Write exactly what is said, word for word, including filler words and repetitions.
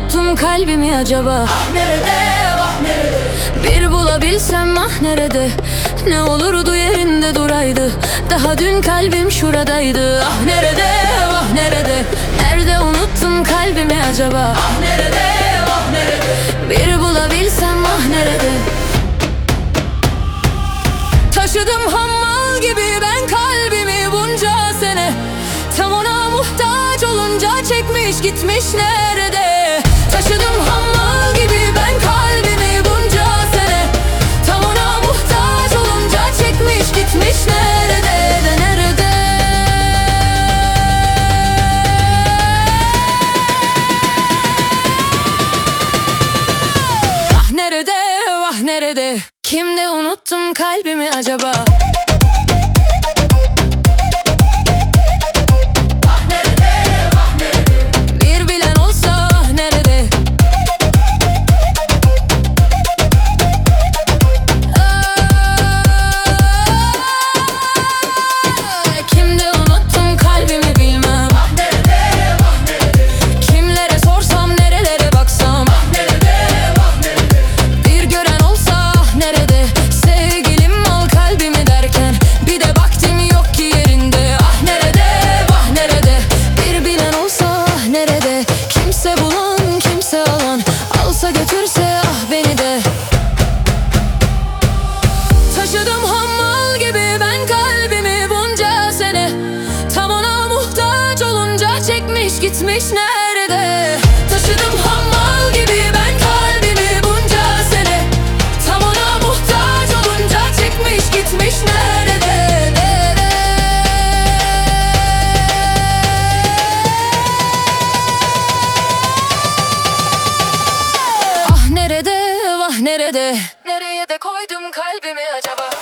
unuttum kalbimi acaba? Ah nerede, vah nerede? Bir bulabilsem ah nerede? Ne olurdu yerinde duraydı. Daha dün kalbim şuradaydı. Ah nerede, vah nerede? Nerede unuttum kalbimi acaba? Ah nerede, vah nerede? Bir bulabilsem ah nerede? Taşıdım hammal gibi ben kalbimi bunca sene. Tam ona muhtaç olunca çekmiş gitmiş nerede? Taşıdım hammal gibi ben kalbimi bunca sene. Tam ona muhtaç olunca çekmiş gitmiş nerede de nerede? Ah nerede, vah nerede? Kimde unuttum kalbimi acaba? Ah nerede, vah nerede? Bir bilen olsa ah nerede? Aa, kimde unuttum kalbimi bilmem. Ah nerede, vah nerede? Kimlere sorsam nerelere baksam. Ah nerede, vah nerede? Bir gören olsa ah nerede? Sevgilim al kalbimi derken bir de baktım yok ki yerinde. Ah nerede, vah nerede? Bir bilen olsa ah nerede? Kimse bulan kimse alan, alsa götürse ah beni de. Taşıdım hammal gibi ben kalbimi bunca sene. Tam ona muhtaç olunca çekmiş gitmiş nerede? Taşıdım hammal gibi ben kalbimi bunca sene. Tam ona muhtaç olunca çekmiş gitmiş nerede? Nerede? Ah nerede, vah nerede? Nereye de koydum kalbimi acaba?